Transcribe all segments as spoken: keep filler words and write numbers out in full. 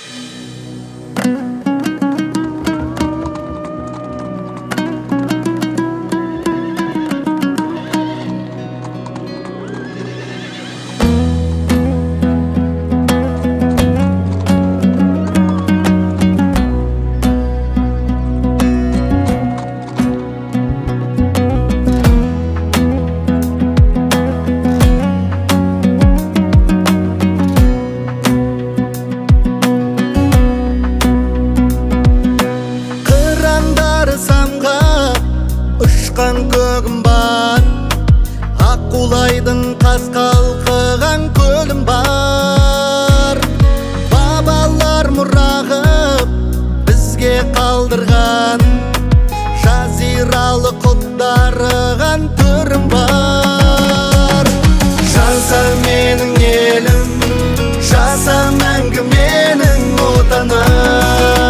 Көгім бар, Аққулайдың қас қалқыған көлім бар. Бабалар мұрағып бізге қалдырған, жазиралы құтдарыған түрім бар. Жаса менің елім, жаса мәңгі менің отаным.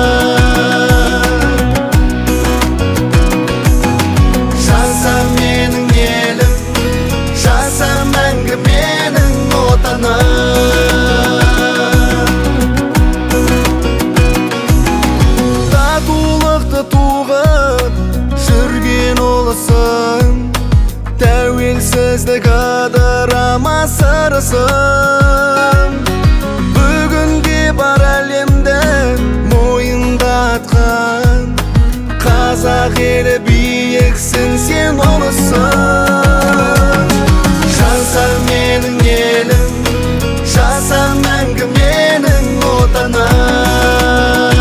Татулықты туғып жүрген ұлысың, тәуелсіздік ыдырама сырысың. Бүгінде бар әлемді мойындатқан, қазақ елі биіксің, сен ұлысың. Жаса менің елім, жаса мәңгі менің отаным.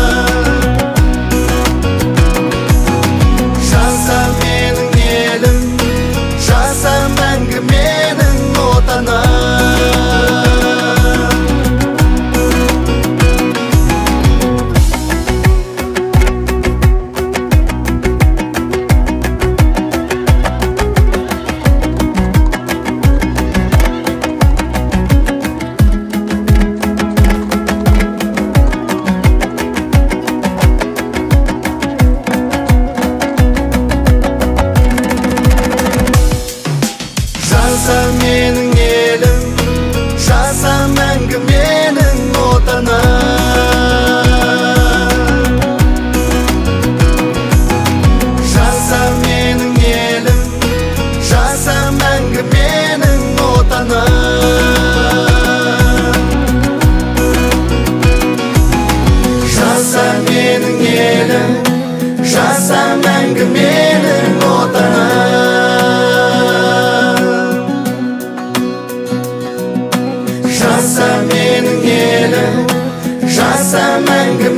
Жаса менің елім, жаса мәңгі менің отаным. Жаса менің елім, жаса мәңгі менің отаным. Жаса менің елім, жаса мәңгі менің отаным. Жаса менің елім, жаса мәңгі менің отаным. Жаса менің елім, жаса мәңгі